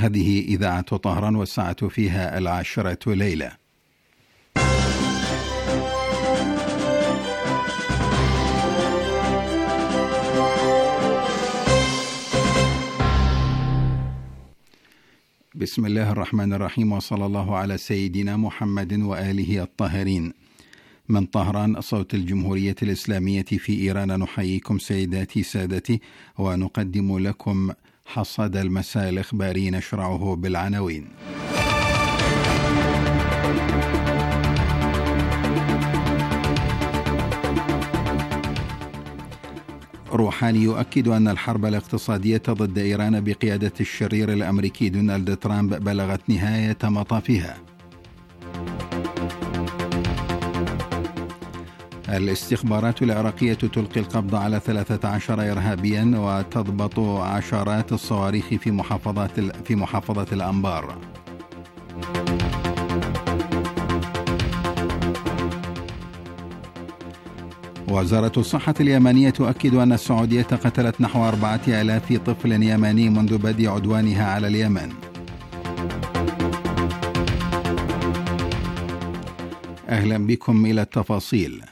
هذه إذاعة طهران والساعة فيها 10 ليلة. بسم الله الرحمن الرحيم، وصلى الله على سيدنا محمد وآله الطاهرين. من طهران صوت الجمهورية الإسلامية في إيران نحييكم سيداتي سادتي، ونقدم لكم حصاد المساء الإخباري نشرعه بالعناوين. روحاني يؤكد أن الحرب الاقتصادية ضد إيران بقيادة الشرير الأمريكي دونالد ترامب بلغت نهاية مطافها. الاستخبارات العراقية تلقي القبض على 13 إرهابيا وتضبط عشرات الصواريخ في محافظة الأنبار. وزارة الصحة اليمنية تؤكد أن السعودية قتلت نحو 4000 طفل يمني منذ بدء عدوانها على اليمن. أهلا بكم إلى التفاصيل.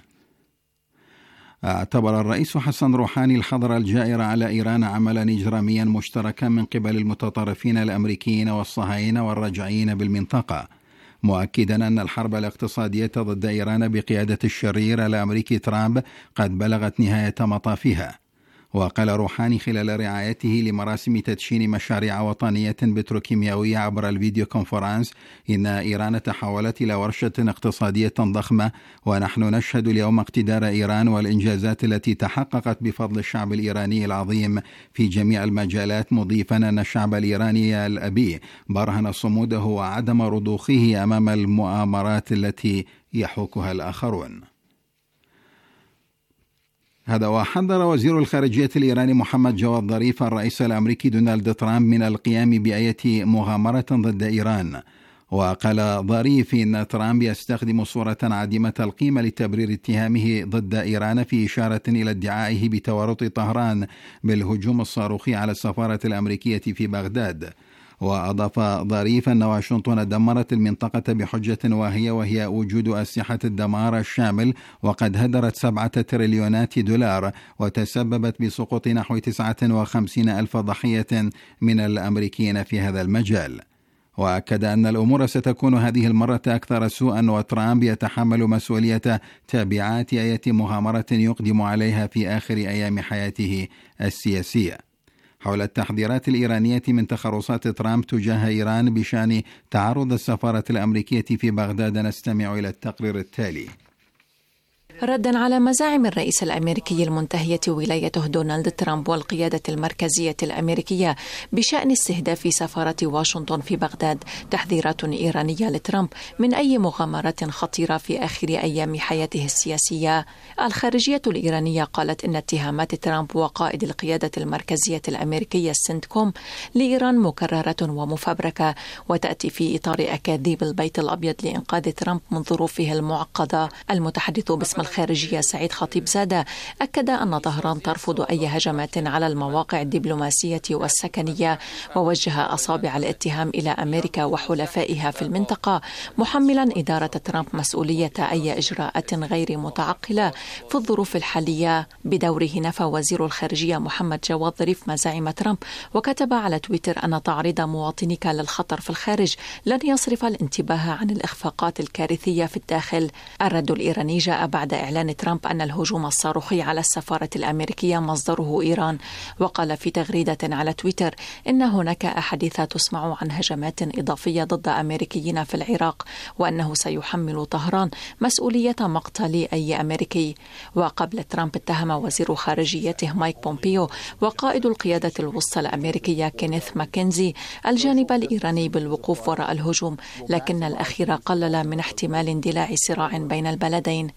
اعتبر الرئيس حسن روحاني الحظر الجائر على إيران عملا إجراميا مشتركا من قبل المتطرفين الأمريكيين والصهاينة والرجعيين بالمنطقة، مؤكدا أن الحرب الاقتصادية ضد إيران بقيادة الشرير الأمريكي ترامب قد بلغت نهاية مطافها. وقال روحاني خلال رعايته لمراسم تدشين مشاريع وطنية بتروكيماوية عبر الفيديو كونفرنس إن إيران تحولت إلى ورشة اقتصادية ضخمة، ونحن نشهد اليوم اقتدار إيران والإنجازات التي تحققت بفضل الشعب الإيراني العظيم في جميع المجالات، مضيفا أن الشعب الإيراني الأبي برهن صموده وعدم رضوخه أمام المؤامرات التي يحوكها الآخرون. هذا وحذر وزير الخارجية الإيراني محمد جواد ظريف الرئيس الأمريكي دونالد ترامب من القيام بأي مغامرة ضد إيران. وقال ظريف إن ترامب يستخدم صورة عديمة القيمة لتبرير اتهامه ضد إيران، في إشارة إلى ادعائه بتورط طهران بالهجوم الصاروخي على السفارة الأمريكية في بغداد. وأضاف ظريف أن واشنطن دمرت المنطقة بحجة واهية، وهي وجود أسلحة الدمار الشامل، وقد هدرت 7 تريليونات دولار وتسببت بسقوط نحو 59,000 ضحية من الأمريكيين في هذا المجال. وأكد أن الأمور ستكون هذه المرة أكثر سوءا، وترامب يتحمل مسؤولية تبعات أي مغامرة يقدم عليها في آخر أيام حياته السياسية. حول التحذيرات الإيرانية من تخرصات ترامب تجاه إيران بشأن تعرض السفارة الأمريكية في بغداد، نستمع إلى التقرير التالي. ردا على مزاعم الرئيس الأمريكي المنتهية ولايته دونالد ترامب والقيادة المركزية الأمريكية بشأن استهداف سفارة واشنطن في بغداد، تحذيرات إيرانية لترامب من أي مغامرات خطيرة في آخر أيام حياته السياسية. الخارجية الإيرانية قالت إن اتهامات ترامب وقائد القيادة المركزية الأمريكية السنتكوم لإيران مكررة ومفبركة، وتأتي في إطار أكاذيب البيت الأبيض لإنقاذ ترامب من ظروفه المعقدة. المتحدث باسم الخارجية سعيد خطيبزادة أكد أن طهران ترفض أي هجمات على المواقع الدبلوماسية والسكنية، ووجه أصابع الاتهام إلى أمريكا وحلفائها في المنطقة، محملا إدارة ترامب مسؤولية أي إجراءات غير متعقلة في الظروف الحالية. بدوره نفى وزير الخارجية محمد جواد ظريف مزاعم ترامب، وكتب على تويتر أن تعريض مواطنيك للخطر في الخارج لن يصرف الانتباه عن الإخفاقات الكارثية في الداخل. الرد الإيراني جاء بعد إعلان ترامب أن الهجوم الصاروخي على السفارة الأمريكية مصدره إيران، وقال في تغريدة على تويتر إن هناك أحاديث تسمع عن هجمات إضافية ضد أمريكيين في العراق، وأنه سيحمل طهران مسؤولية مقتل أي أمريكي. وقبل ترامب اتهم وزير خارجيته مايك بومبيو وقائد القيادة الوسطى الأمريكية كينيث ماكنزي الجانب الإيراني بالوقوف وراء الهجوم، لكن الأخير قلل من احتمال اندلاع صراع بين البلدين. وفي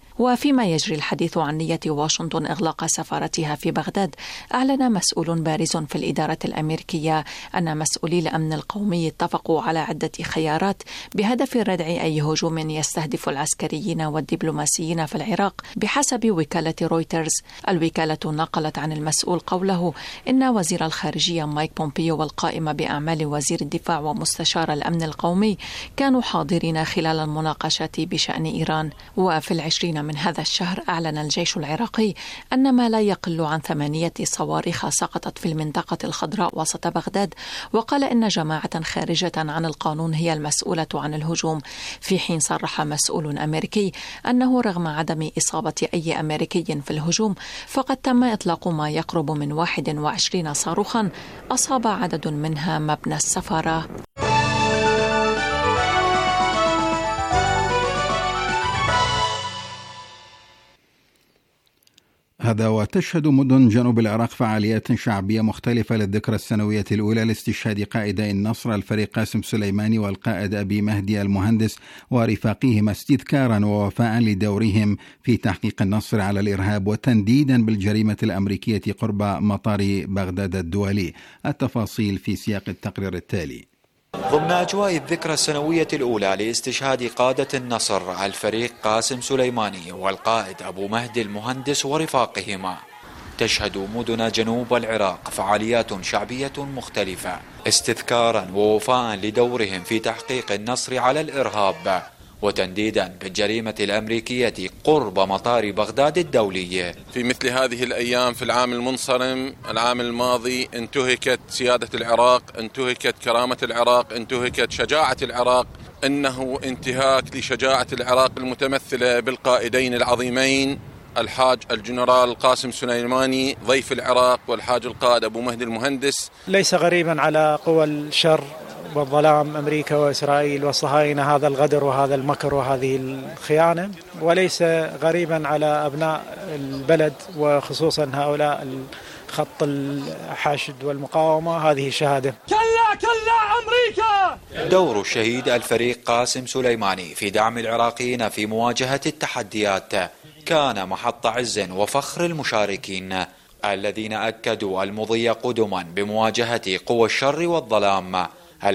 فيما يجري الحديث عن نية واشنطن إغلاق سفارتها في بغداد، أعلن مسؤول بارز في الإدارة الأمريكية أن مسؤولي الأمن القومي اتفقوا على عدة خيارات بهدف ردع أي هجوم يستهدف العسكريين والدبلوماسيين في العراق. بحسب وكالة رويترز، الوكالة نقلت عن المسؤول قوله إن وزير الخارجية مايك بومبيو والقائم بأعمال وزير الدفاع ومستشار الأمن القومي كانوا حاضرين خلال المناقشات بشأن إيران. وفي 20 من هذا الشهر أعلن الجيش العراقي أن ما لا يقل عن 8 صواريخ سقطت في المنطقة الخضراء وسط بغداد، وقال إن جماعة خارجة عن القانون هي المسؤولة عن الهجوم، في حين صرح مسؤول أمريكي أنه رغم عدم إصابة أي أمريكي في الهجوم فقد تم إطلاق ما يقرب من 21 صاروخا أصاب عدد منها مبنى السفارة. هذا وتشهد مدن جنوب العراق فعاليات شعبية مختلفة للذكرى السنوية الأولى لاستشهاد قائدي النصر الفريق قاسم سليماني والقائد أبي مهدي المهندس ورفاقيهما، استذكارا ووفاء لدورهم في تحقيق النصر على الإرهاب وتنديدا بالجريمة الأمريكية قرب مطار بغداد الدولي. التفاصيل في سياق التقرير التالي. ضمن أجواء الذكرى السنوية الأولى لاستشهاد قادة النصر الفريق قاسم سليماني والقائد أبو مهدي المهندس ورفاقهما، تشهد مدن جنوب العراق فعاليات شعبية مختلفة استذكارا ووفاء لدورهم في تحقيق النصر على الإرهاب وتنديدا بالجريمة الأمريكية قرب مطار بغداد الدولي. في مثل هذه الأيام في العام المنصرم العام الماضي انتهكت سيادة العراق، انتهكت كرامة العراق، انتهكت شجاعة العراق. إنه انتهاك لشجاعة العراق المتمثلة بالقائدين العظيمين الحاج الجنرال قاسم سليماني ضيف العراق والحاج القائد أبو مهدي المهندس. ليس غريبا على قوى الشر والظلام أمريكا وإسرائيل والصهاينة هذا الغدر وهذا المكر وهذه الخيانة، وليس غريبا على أبناء البلد وخصوصا هؤلاء الخط الحاشد والمقاومة هذه الشهادة. كلا أمريكا. دور الشهيد الفريق قاسم سليماني في دعم العراقيين في مواجهة التحديات كان محط عز وفخر المشاركين الذين أكدوا المضي قدما بمواجهة قوى الشر والظلام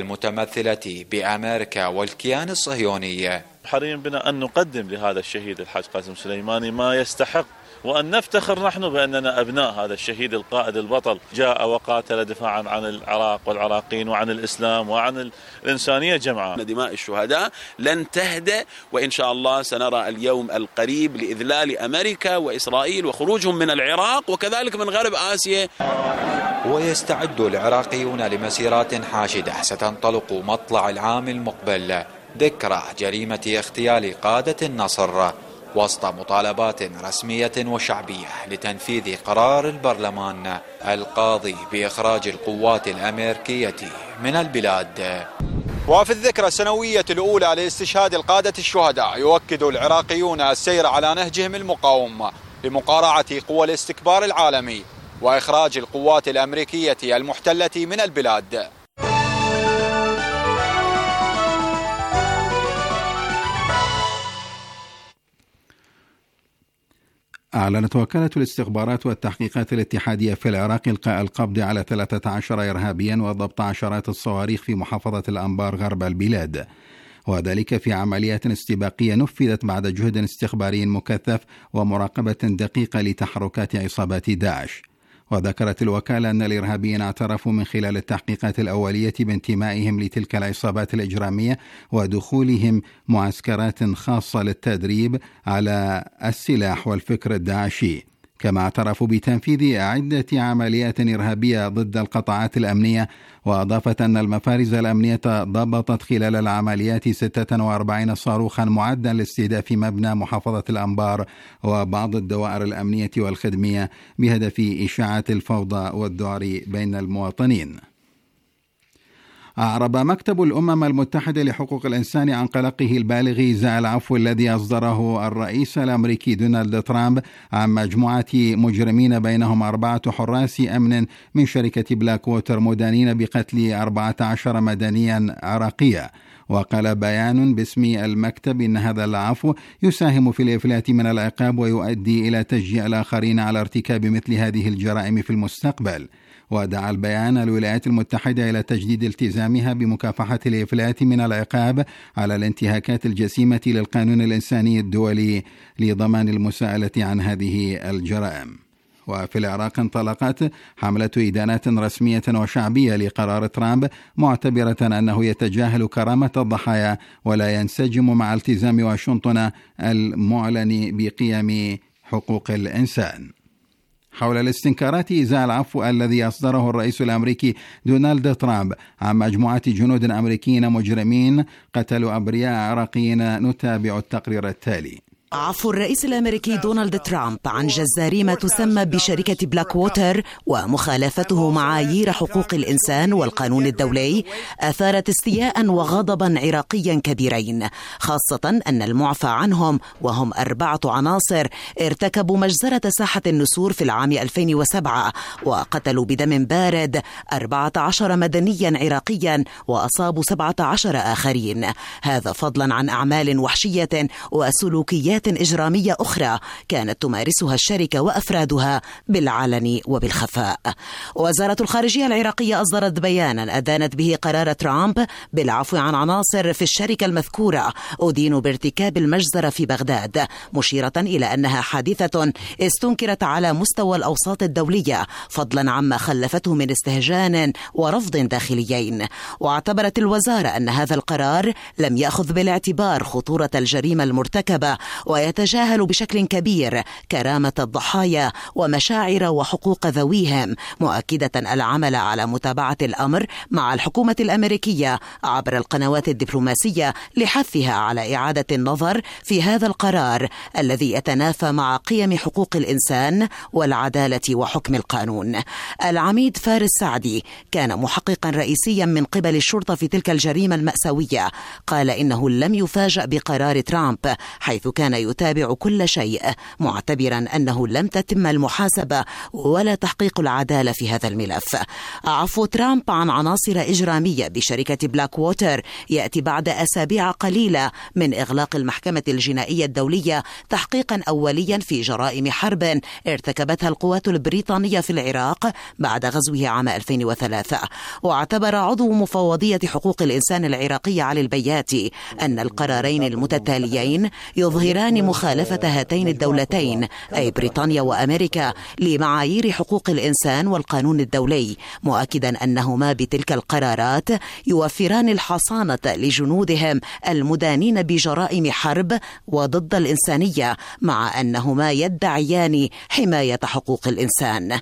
المتمثلة بأمريكا والكيان الصهيوني. حري بنا أن نقدم لهذا الشهيد الحاج قاسم سليماني ما يستحق، وأن نفتخر نحن بأننا أبناء هذا الشهيد القائد البطل، جاء وقاتل دفاعا عن العراق والعراقيين وعن الإسلام وعن الإنسانية جمعاء. دماء الشهداء لن تهدأ، وإن شاء الله سنرى اليوم القريب لإذلال أمريكا وإسرائيل وخروجهم من العراق وكذلك من غرب آسيا. ويستعد العراقيون لمسيرات حاشدة ستنطلق مطلع العام المقبل ذكرى جريمة اغتيال قادة النصر وسط مطالبات رسمية وشعبية لتنفيذ قرار البرلمان القاضي بإخراج القوات الأمريكية من البلاد. وفي الذكرى السنوية الأولى لاستشهاد القادة الشهداء يؤكد العراقيون السير على نهجهم المقاوم لمقارعة قوى الاستكبار العالمي وإخراج القوات الأمريكية المحتلة من البلاد. أعلنت وكالة الاستخبارات والتحقيقات الاتحادية في العراق إلقاء القبض على 13 إرهابيا وضبط عشرات الصواريخ في محافظة الأنبار غرب البلاد، وذلك في عمليات استباقية نفذت بعد جهد استخباري مكثف ومراقبة دقيقة لتحركات عصابات داعش. وذكرت الوكالة أن الإرهابيين اعترفوا من خلال التحقيقات الأولية بانتمائهم لتلك العصابات الإجرامية ودخولهم معسكرات خاصة للتدريب على السلاح والفكر الداعشي. كما اعترفوا بتنفيذ عدة عمليات إرهابية ضد القطاعات الأمنية، وأضافت أن المفارز الأمنية ضبطت خلال العمليات 46 صاروخا معدا لاستهداف مبنى محافظة الأنبار وبعض الدوائر الأمنية والخدمية بهدف إشاعة الفوضى والذعر بين المواطنين. أعرب مكتب الأمم المتحدة لحقوق الإنسان عن قلقه البالغ إزاء العفو الذي أصدره الرئيس الأمريكي دونالد ترامب عن مجموعة مجرمين بينهم 4 حراس أمن من شركة بلاك ووتر مدانين بقتل 14 مدنيا عراقيا. وقال بيان باسم المكتب إن هذا العفو يساهم في الإفلات من العقاب ويؤدي إلى تشجيع الآخرين على ارتكاب مثل هذه الجرائم في المستقبل. ودعا البيان الولايات المتحدة إلى تجديد التزامها بمكافحة الإفلات من العقاب على الانتهاكات الجسيمة للقانون الإنساني الدولي لضمان المساءلة عن هذه الجرائم. وفي العراق انطلقت حملة إدانات رسمية وشعبية لقرار ترامب، معتبرة أنه يتجاهل كرامة الضحايا ولا ينسجم مع التزام واشنطن المعلن بقيم حقوق الإنسان. حول الاستنكارات إزاء العفو الذي أصدره الرئيس الأمريكي دونالد ترامب عن مجموعة جنود أمريكيين مجرمين قتلوا أبرياء عراقيين، نتابع التقرير التالي. عفو الرئيس الأمريكي دونالد ترامب عن جزاري تسمى بشركة بلاك ووتر ومخالفته معايير حقوق الإنسان والقانون الدولي أثارت استياء وغضبا عراقيا كبيرين، خاصة أن المعفى عنهم وهم 4 عناصر ارتكبوا مجزرة ساحة النسور في العام 2007 وقتلوا بدم بارد 14 مدنيا عراقيا وأصابوا 17 آخرين، هذا فضلا عن أعمال وحشية وسلوكيات إجرامية أخرى كانت تمارسها الشركة وأفرادها بالعلن وبالخفاء. وزارة الخارجية العراقية أصدرت بيانا أدانت به قرار ترامب بالعفو عن عناصر في الشركة المذكورة أدينوا بارتكاب المجزرة في بغداد، مشيرة إلى أنها حادثة استنكرت على مستوى الأوساط الدولية فضلا عما خلفته من استهجان ورفض داخليين. واعتبرت الوزارة أن هذا القرار لم يأخذ بالاعتبار خطورة الجريمة المرتكبة ويتجاهل بشكل كبير كرامة الضحايا ومشاعر وحقوق ذويهم، مؤكدة العمل على متابعة الأمر مع الحكومة الأمريكية عبر القنوات الدبلوماسية لحثها على إعادة النظر في هذا القرار الذي يتنافى مع قيم حقوق الإنسان والعدالة وحكم القانون. العميد فارس سعدي كان محققا رئيسيا من قبل الشرطة في تلك الجريمة المأساوية، قال إنه لم يفاجأ بقرار ترامب حيث كان يتابع كل شيء، معتبرا أنه لم تتم المحاسبة ولا تحقيق العدالة في هذا الملف. عفو ترامب عن عناصر إجرامية بشركة بلاك ووتر يأتي بعد أسابيع قليلة من إغلاق المحكمة الجنائية الدولية تحقيقا أوليا في جرائم حرب ارتكبتها القوات البريطانية في العراق بعد غزوه عام 2003. واعتبر عضو مفوضية حقوق الإنسان العراقية علي البياتي أن القرارين المتتاليين يظهران مخالفة هاتين الدولتين أي بريطانيا وأمريكا لمعايير حقوق الإنسان والقانون الدولي، مؤكدا أنهما بتلك القرارات يوفران الحصانة لجنودهم المدانين بجرائم حرب وضد الإنسانية، مع أنهما يدعيان حماية حقوق الإنسان.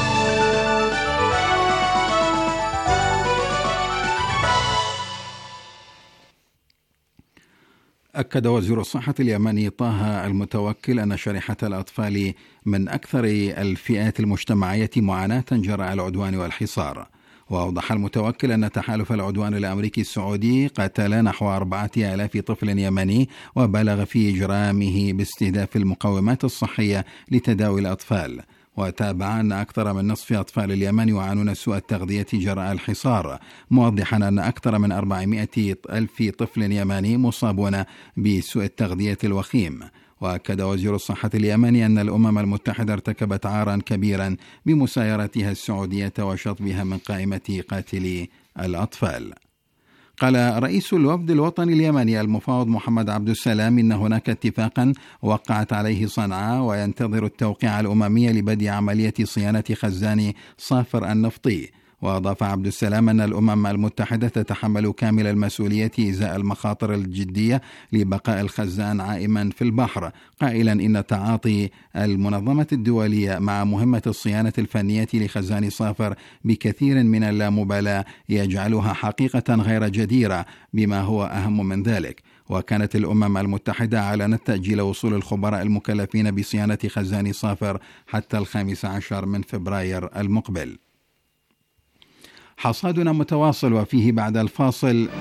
أكد وزير الصحة اليمني طه المتوكل أن شريحة الأطفال من أكثر الفئات المجتمعية معاناة جراء العدوان والحصار. وأوضح المتوكل أن تحالف العدوان الأمريكي السعودي قتل نحو 4000 طفل يمني وبلغ في إجرامه باستهداف المقومات الصحية لتداوي الأطفال. وتابع أن أكثر من نصف أطفال اليمن يعانون سوء التغذية جراء الحصار، موضحا أن أكثر من 400,000 طفل يمني مصابون بسوء التغذية الوخيم. وأكد وزير الصحة اليمني أن الأمم المتحدة ارتكبت عارا كبيرا بمسايرتها السعودية وشطبها من قائمة قاتلي الأطفال. قال رئيس الوفد الوطني اليمني المفاوض محمد عبد السلام إن هناك اتفاقا وقعت عليه صنعاء وينتظر التوقيع الأممي لبدء عملية صيانة خزان صافر النفطي. وأضاف عبد السلام أن الأمم المتحدة تتحمل كامل المسؤولية إزاء المخاطر الجدية لبقاء الخزان عائما في البحر، قائلا إن تعاطي المنظمة الدولية مع مهمة الصيانة الفنية لخزان صافر بكثير من اللامبالاة يجعلها حقيقة غير جديرة، بما هو أهم من ذلك. وكانت الأمم المتحدة أعلنت تأجيل وصول الخبراء المكلفين بصيانة خزان صافر حتى 15 من فبراير المقبل. حصادنا متواصل وفيه بعد الفاصل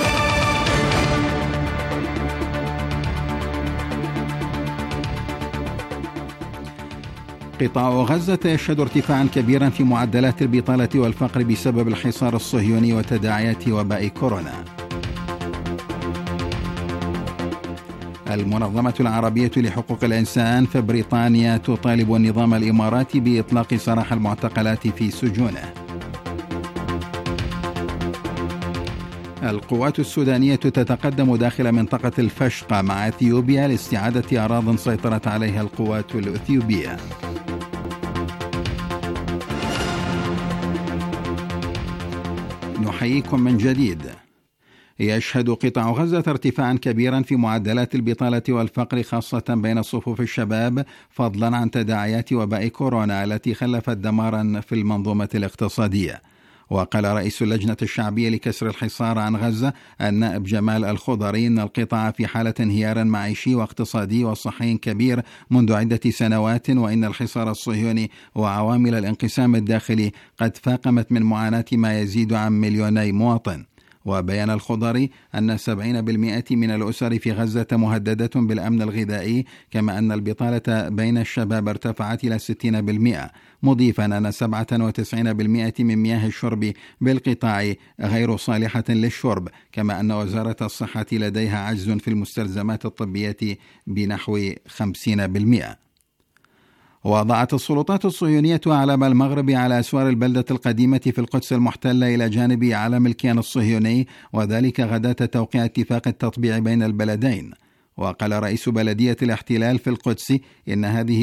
قطاع غزة يشهد ارتفاعا كبيرا في معدلات البطالة والفقر بسبب الحصار الصهيوني وتداعيات وباء كورونا. المنظمة العربية لحقوق الإنسان في بريطانيا تطالب النظام الإماراتي بإطلاق سراح المعتقلات في سجونه. القوات السودانية تتقدم داخل منطقة الفشقة مع أثيوبيا لاستعادة أراضٍ سيطرت عليها القوات الأثيوبية. نحييكم من جديد. يشهد قطاع غزة ارتفاعا كبيرا في معدلات البطالة والفقر خاصة بين صفوف الشباب، فضلا عن تداعيات وباء كورونا التي خلفت دمارا في المنظومة الاقتصادية. وقال رئيس اللجنة الشعبية لكسر الحصار عن غزة النائب جمال الخضري إن القطاع في حالة انهيار معيشي واقتصادي وصحي كبير منذ عدة سنوات، وإن الحصار الصهيوني وعوامل الانقسام الداخلي قد فاقمت من معاناة ما يزيد عن 2,000,000 مواطن. وبيان الخضري أن 70% من الأسر في غزة مهددة بالأمن الغذائي، كما أن البطالة بين الشباب ارتفعت إلى 60%، مضيفا أن 97% من مياه الشرب بالقطاع غير صالحة للشرب، كما أن وزارة الصحة لديها عجز في المستلزمات الطبية بنحو 50%. وضعت السلطات الصهيونية علم المغرب على أسوار البلدة القديمة في القدس المحتلة إلى جانب علم الكيان الصهيوني، وذلك غداة توقيع اتفاق التطبيع بين البلدين. وقال رئيس بلدية الاحتلال في القدس إن هذه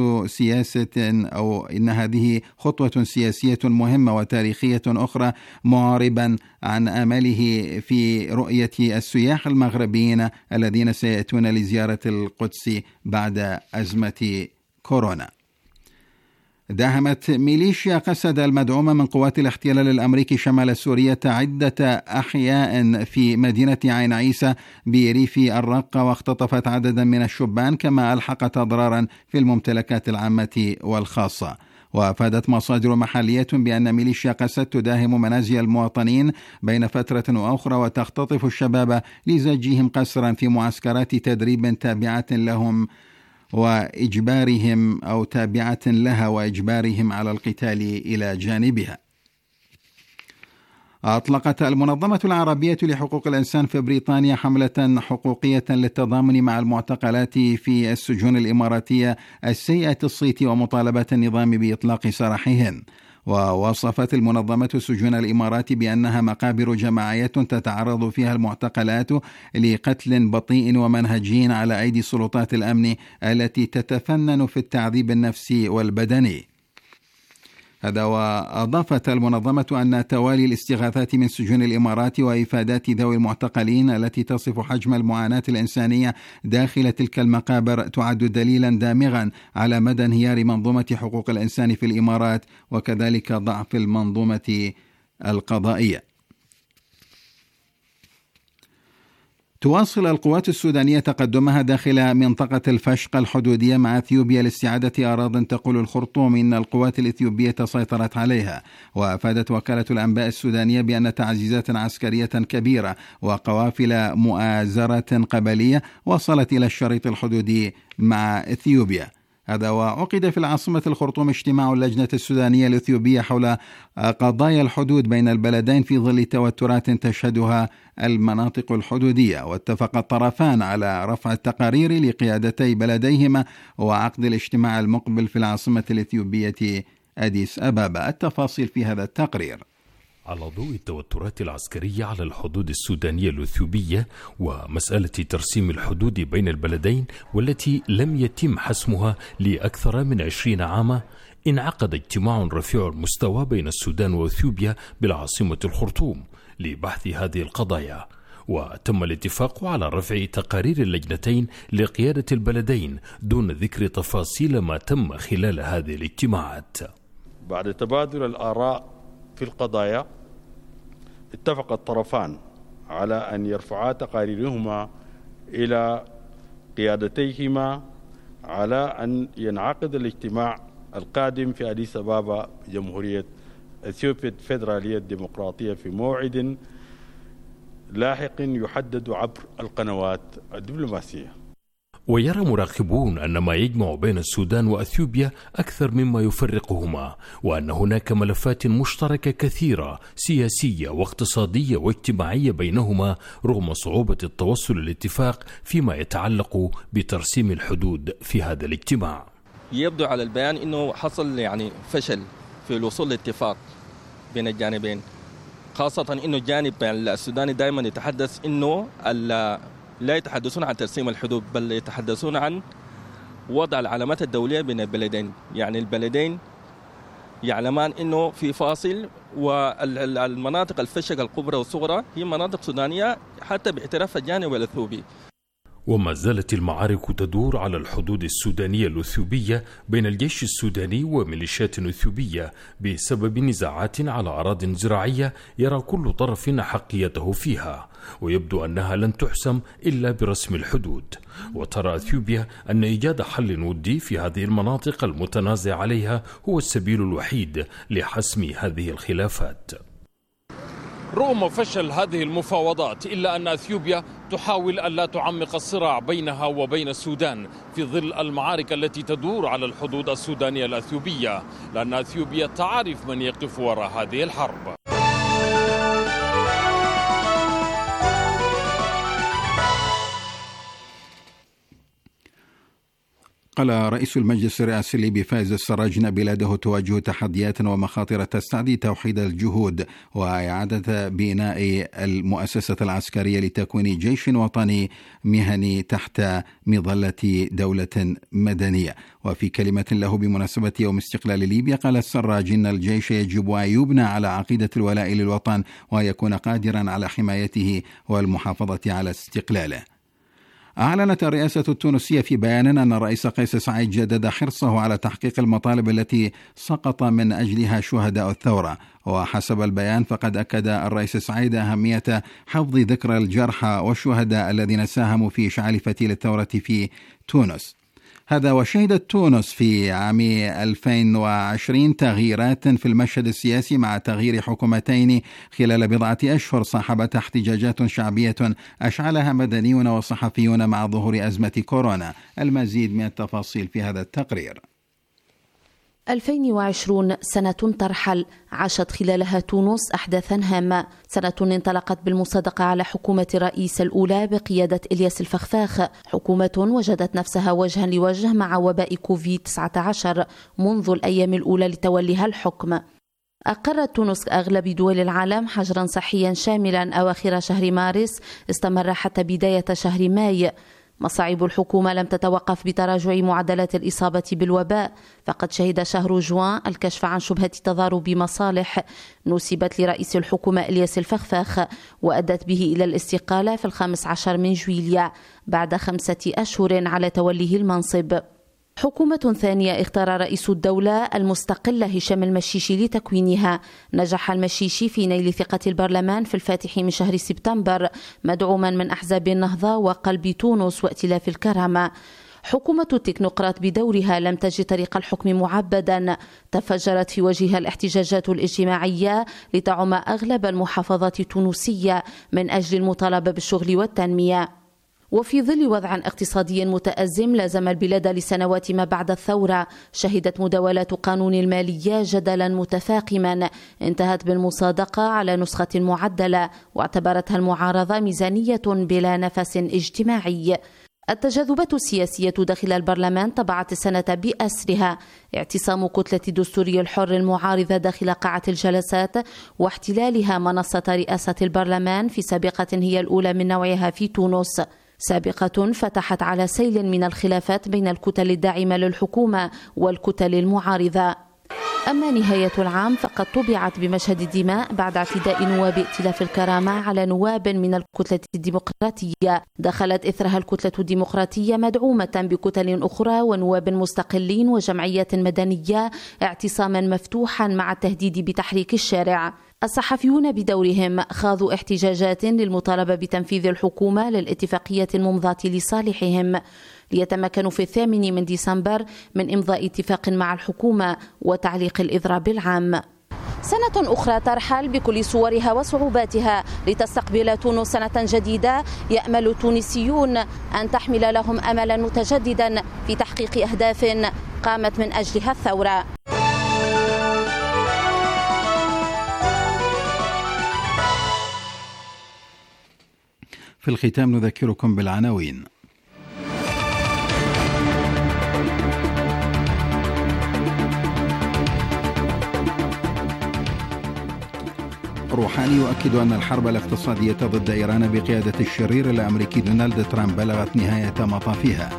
خطوة سياسية مهمة وتاريخية أخرى، معربا عن آمله في رؤية السياح المغربيين الذين سيأتون لزيارة القدس بعد أزمة كورونا. داهمت ميليشيا قسد المدعومة من قوات الاحتلال الأمريكي شمال سوريا عدة أحياء في مدينة عين عيسى بريف الرقة، واختطفت عددا من الشبان، كما ألحقت أضرارا في الممتلكات العامة والخاصة. وأفادت مصادر محلية بأن ميليشيا قسد تداهم منازل المواطنين بين فترة وأخرى وتختطف الشباب لزجهم قسرا في معسكرات تدريب تابعة لهم وإجبارهم أو تابعة لها وإجبارهم على القتال إلى جانبها. أطلقت المنظمة العربية لحقوق الإنسان في بريطانيا حملة حقوقية للتضامن مع المعتقلات في السجون الإماراتية السيئة الصيت ومطالبة النظام بإطلاق سراحهن. ووصفت المنظمة سجون الإمارات بأنها مقابر جماعية تتعرض فيها المعتقلات لقتل بطيء ومنهجي على أيدي سلطات الأمن التي تتفنن في التعذيب النفسي والبدني. هذا. وأضافت المنظمة أن توالي الاستغاثات من سجون الإمارات وإفادات ذوي المعتقلين التي تصف حجم المعاناة الإنسانية داخل تلك المقابر تعد دليلا دامغا على مدى انهيار منظومة حقوق الإنسان في الإمارات، وكذلك ضعف المنظومة القضائية. تواصل القوات السودانية تقدمها داخل منطقة الفشقة الحدودية مع أثيوبيا لاستعادة أراضٍ تقول الخرطوم إن القوات الإثيوبية سيطرت عليها. وأفادت وكالة الأنباء السودانية بأن تعزيزات عسكرية كبيرة وقوافل مؤازرة قبلية وصلت إلى الشريط الحدودي مع إثيوبيا. هذا. وعقد في العاصمة الخرطوم اجتماع اللجنة السودانية الإثيوبية حول قضايا الحدود بين البلدين في ظل توترات تشهدها المناطق الحدودية، واتفق الطرفان على رفع التقارير لقيادتي بلديهما وعقد الاجتماع المقبل في العاصمة الإثيوبية أديس أبابا. التفاصيل في هذا التقرير. على ضوء التوترات العسكرية على الحدود السودانية الإثيوبية ومسألة ترسيم الحدود بين البلدين والتي لم يتم حسمها لأكثر من 20 عاما، انعقد اجتماع رفيع المستوى بين السودان وإثيوبيا بالعاصمة الخرطوم لبحث هذه القضايا، وتم الاتفاق على رفع تقارير اللجنتين لقيادة البلدين دون ذكر تفاصيل ما تم خلال هذه الاجتماعات. بعد تبادل الآراء في القضايا، اتفق الطرفان على أن يرفعا تقاريرهما إلى قيادتيهما على أن ينعقد الاجتماع القادم في أديس أبابا جمهورية أثيوبيا الفيدرالية الديمقراطية في موعد لاحق يحدد عبر القنوات الدبلوماسية. ويرى مراقبون أن ما يجمع بين السودان وأثيوبيا أكثر مما يفرقهما، وأن هناك ملفات مشتركة كثيرة سياسية واقتصادية واجتماعية بينهما رغم صعوبة التوصل للاتفاق فيما يتعلق بترسيم الحدود في هذا الاجتماع. يبدو على البيان أنه حصل فشل في الوصول لاتفاق بين الجانبين، خاصة أنه الجانب السوداني دائما يتحدث أنه لا يتحدثون عن ترسيم الحدود، بل يتحدثون عن وضع العلامات الدولية بين البلدين. يعني البلدين يعلمان أنه في فاصل، والمناطق الفشق الكبرى والصغرى هي مناطق سودانية حتى باعتراف الجانب الأثيوبي. وما زالت المعارك تدور على الحدود السودانية الأثيوبية بين الجيش السوداني وميليشيات أثيوبية بسبب نزاعات على أراضٍ زراعية يرى كل طرف أحقيته فيها، ويبدو أنها لن تحسم إلا برسم الحدود. وترى أثيوبيا أن إيجاد حل ودي في هذه المناطق المتنازع عليها هو السبيل الوحيد لحسم هذه الخلافات. رغم فشل هذه المفاوضات إلا أن أثيوبيا تحاول ألا تعمق الصراع بينها وبين السودان في ظل المعارك التي تدور على الحدود السودانية الأثيوبية، لأن أثيوبيا تعرف من يقف وراء هذه الحرب. قال رئيس المجلس الرئاسي الليبي فايز السراج أن بلاده تواجه تحديات ومخاطر تستدعي توحيد الجهود وإعادة بناء المؤسسة العسكرية لتكوين جيش وطني مهني تحت مظلة دولة مدنية. وفي كلمة له بمناسبة يوم استقلال ليبيا قال السراج إن الجيش يجب أن يبنى على عقيدة الولاء للوطن ويكون قادرا على حمايته والمحافظة على استقلاله. أعلنت الرئاسة التونسية في بيان أن الرئيس قيس سعيد جدد حرصه على تحقيق المطالب التي سقط من أجلها شهداء الثورة. وحسب البيان فقد أكد الرئيس سعيد أهمية حفظ ذكرى الجرحى والشهداء الذين ساهموا في إشعال فتيل الثورة في تونس. هذا وشهدت تونس في عام 2020 تغييرات في المشهد السياسي مع تغيير حكومتين خلال بضعة أشهر صاحبتها احتجاجات شعبية أشعلها مدنيون وصحفيون مع ظهور أزمة كورونا. المزيد من التفاصيل في هذا التقرير. 2020 سنة ترحل عاشت خلالها تونس أحداثا هامة، سنة انطلقت بالمصادقة على حكومة الرئيس الأولى بقيادة إلياس الفخفاخ، حكومة وجدت نفسها وجها لوجه مع وباء كوفيد-19 منذ الأيام الأولى لتوليها الحكم. أقرت تونس أغلب دول العالم حجرا صحيا شاملا أواخر شهر مارس استمر حتى بداية شهر ماي. مصاعب الحكومة لم تتوقف بتراجع معدلات الإصابة بالوباء، فقد شهد شهر جوان الكشف عن شبهة تضارب مصالح نسبت لرئيس الحكومة إلياس الفخفاخ وأدت به إلى الاستقالة في 15 من جويليا بعد 5 أشهر على توليه المنصب. حكومة ثانية اختار رئيس الدولة المستقل هشام المشيشي لتكوينها. نجح المشيشي في نيل ثقة البرلمان في الفاتح من شهر سبتمبر مدعوما من أحزاب النهضة وقلب تونس وائتلاف الكرامة. حكومة التكنوقراط بدورها لم تجد طريق الحكم معبدا، تفجرت في وجهها الاحتجاجات الاجتماعية لتعم أغلب المحافظات التونسية من أجل المطالبة بالشغل والتنمية. وفي ظل وضع اقتصادي متأزم لازم البلاد لسنوات ما بعد الثورة، شهدت مداولات قانون المالية جدلا متفاقما انتهت بالمصادقة على نسخة معدلة واعتبرتها المعارضة ميزانية بلا نفس اجتماعي. التجاذبات السياسية داخل البرلمان طبعت السنة بأسرها، اعتصام كتلة الدستوري الحر المعارضة داخل قاعة الجلسات واحتلالها منصة رئاسة البرلمان في سابقة هي الأولى من نوعها في تونس، سابقة فتحت على سيل من الخلافات بين الكتل الداعمة للحكومة والكتل المعارضة. أما نهاية العام فقد طبعت بمشهد الدماء بعد اعتداء نواب ائتلاف الكرامة على نواب من الكتلة الديمقراطية، دخلت إثرها الكتلة الديمقراطية مدعومة بكتل أخرى ونواب مستقلين وجمعيات مدنية اعتصاما مفتوحا مع التهديد بتحريك الشارع. الصحفيون بدورهم خاضوا احتجاجات للمطالبة بتنفيذ الحكومة للاتفاقية الممضاة لصالحهم، ليتمكنوا في 8 من ديسمبر من إمضاء اتفاق مع الحكومة وتعليق الإضراب العام. سنة أخرى ترحل بكل صورها وصعوباتها لتستقبل تونس سنة جديدة يأمل التونسيون أن تحمل لهم أملا متجددا في تحقيق أهداف قامت من أجلها الثورة. في الختام نذكركم بالعناوين. روحاني يؤكد أن الحرب الاقتصادية ضد إيران بقيادة الشرير الأمريكي دونالد ترامب بلغت نهاية مطافها.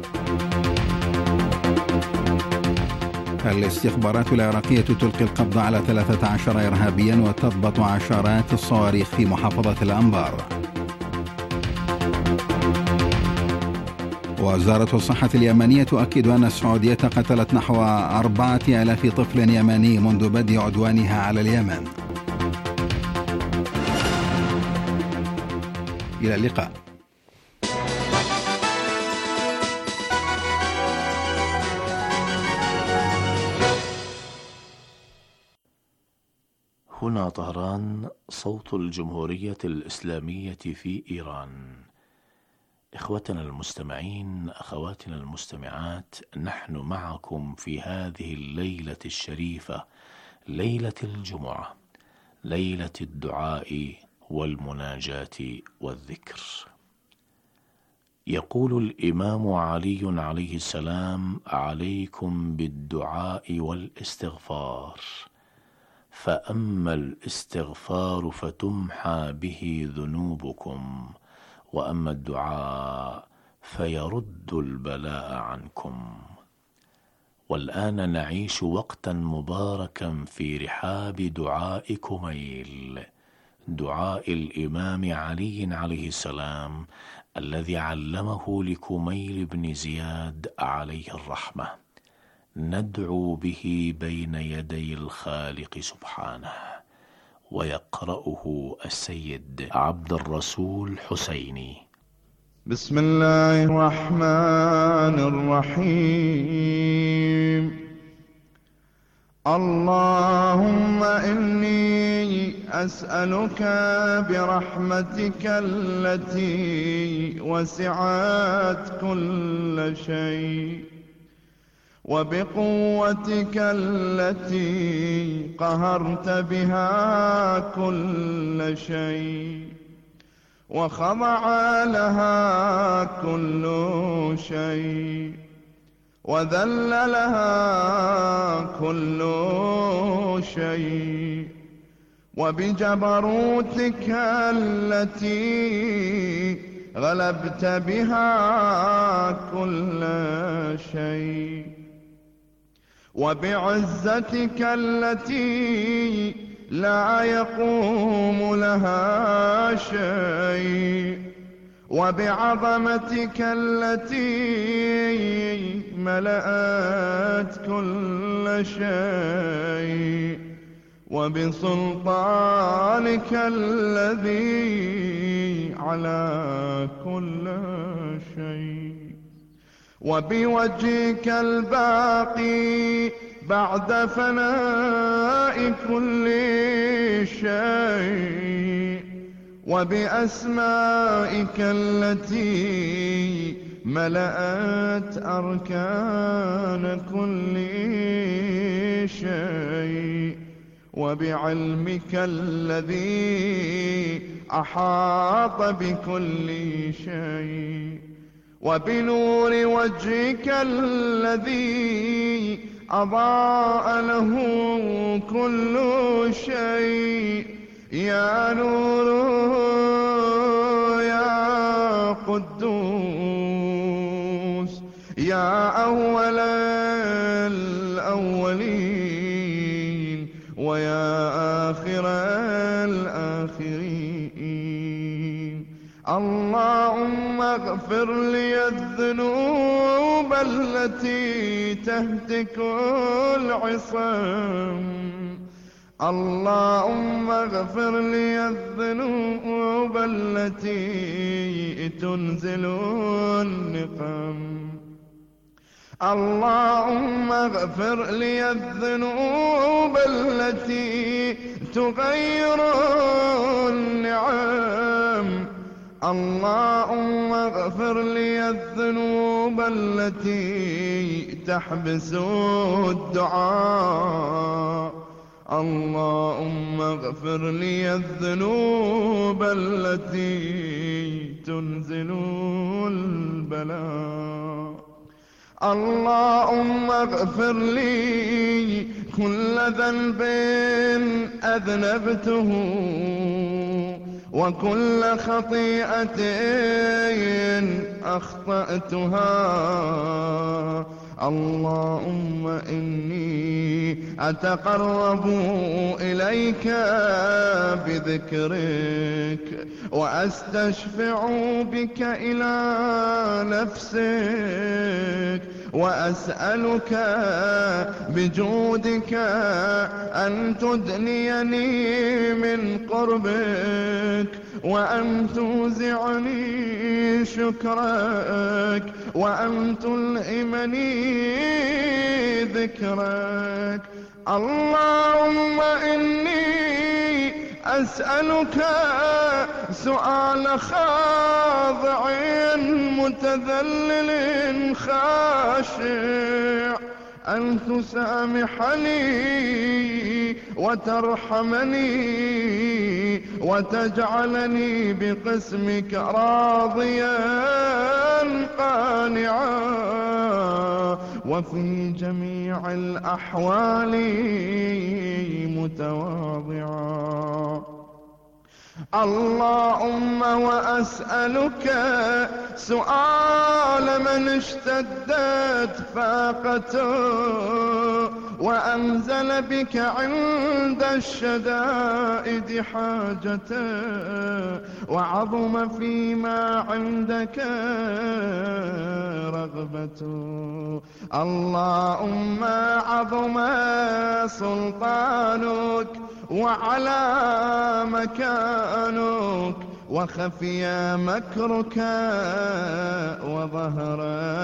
الاستخبارات العراقية تلقي القبض على 13 إرهابيا وتضبط عشرات الصواريخ في محافظة الأنبار. وزارة الصحة اليمنية تؤكد أن السعودية قتلت نحو 4000 طفل يمني منذ بدء عدوانها على اليمن. إلى اللقاء. هنا طهران، صوت الجمهورية الإسلامية في إيران. إخوتنا المستمعين، أخواتنا المستمعات، نحن معكم في هذه الليلة الشريفة، ليلة الجمعة، ليلة الدعاء والمناجاة والذكر. يقول الإمام علي عليه السلام: عليكم بالدعاء والاستغفار، فأما الاستغفار فتمحى به ذنوبكم، وأما الدعاء فيرد البلاء عنكم. والآن نعيش وقتا مباركا في رحاب دعاء كميل، دعاء الإمام علي عليه السلام الذي علمه لكميل بن زياد عليه الرحمة، ندعو به بين يدي الخالق سبحانه. ويقرأه السيد عبد الرسول حسيني. بسم الله الرحمن الرحيم. اللهم إني أسألك برحمتك التي وسعت كل شيء، وبقوتك التي قهرت بها كل شيء، وخضع لها كل شيء، وذل لها كل شيء، وبجبروتك التي غلبت بها كل شيء، وبعزتك التي لا يقوم لها شيء، وبعظمتك التي ملأت كل شيء، وبسلطانك الذي على كل شيء، وبوجهك الباقي بعد فناء كل شيء، وبأسمائك التي ملأت أركان كل شيء، وبعلمك الذي أحاط بكل شيء، وبنور وجهك الذي أضاء له كل شيء. يا نور يا قدوس يا أول الأولين ويا آخر الآخرين. اللهم اغفر لي الذنوب التي تهتك العصام. اللهم اغفر لي الذنوب التي تنزل النقم. اللهم اغفر لي الذنوب التي تغير النعم. اللهم اغفر لي الذنوب التي تحبس الدعاء. اللهم اغفر لي الذنوب التي تنزل البلاء. اللهم اغفر لي كل ذنب أذنبته وكل خطيئة أخطأتها. اللهم إني أتقرب إليك بذكرك وأستشفع بك إلى نفسك وأسألك بجودك أن تدنيني من قربك وأن توزعني شكرك وأن تلهمني ذكرك. اللهم إني أسألك سؤال خاضع متذلل خاشع أن تسامحني وترحمني وتجعلني بقسمك راضيا قانعا وفي جميع الأحوال متواضعا. اللهم وأسألك سؤال من اشتدت فاقته وأنزل بك عند الشدائد حاجته وعظم فيما عندك رغبته. اللهم عظم سلطانك وعلى مكانك وخفي مكرك وظهر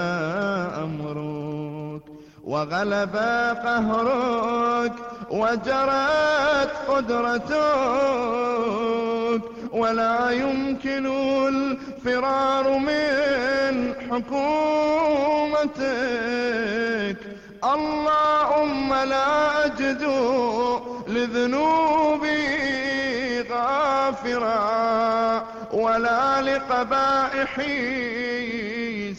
أمرك وغلب قهرك وجرت قدرتك ولا يمكن الفرار من حكومتك. اللهم لا أجد لذنوبي غافرا ولا لقبائحي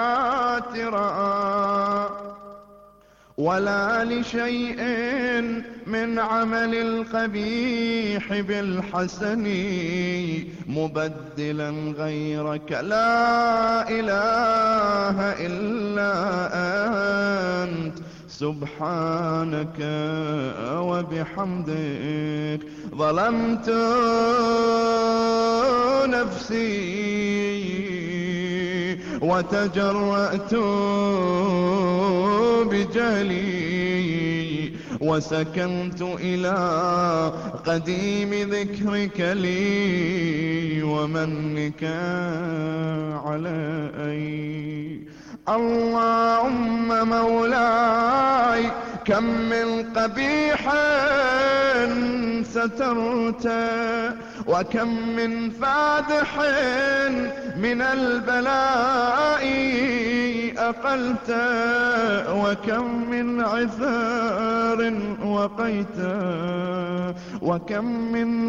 ساترا ولا لشيء من عمل القبيح بالحسن مبدلا غيرك. لا إله إلا أنت سبحانك وبحمدك ظلمت نفسي وتجرأت بجهلي وسكنت إلى قديم ذكرك لي ومنك علي. اللهم مولاي كم من قبيح سترت وكم من فادح من البلاء أقلت وكم من عثار وقيت وكم من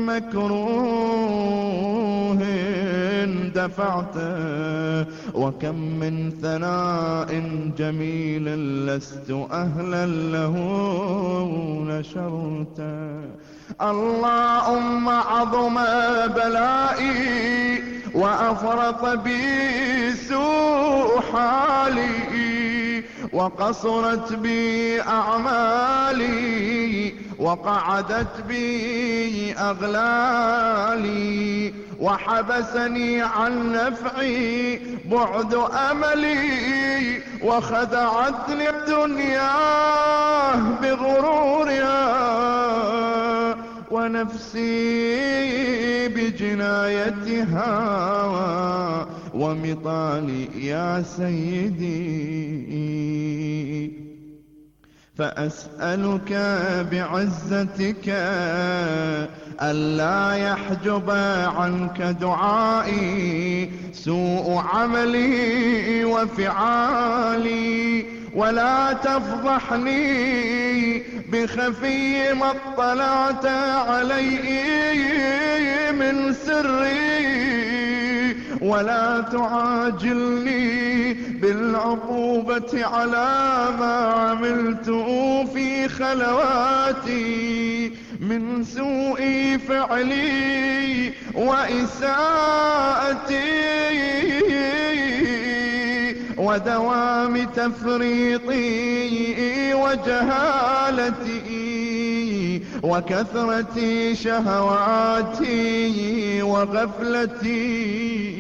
مكروه دفعت وكم من ثناء جميل لست أهلا له نشرت. اللهم عظم بلائي وأفرط بي سوء حالي وقصرت بي أعمالي وقعدت بي أغلالي وحبسني عن نفعي بعد أملي وخدعتني الدنيا بغرورها ونفسي بجنايتها ومطالي يا سيدي. فأسألك بعزتك ألا يحجب عنك دعائي سوء عملي وفعالي، ولا تفضحني بخفي ما اطلعت عليه من سري، ولا تعاجلني بالعقوبة على ما عملت في خلواتي من سوء فعلي وإساءتي ودوام تفريطي وجهالتي وكثرة شهواتي وغفلتي.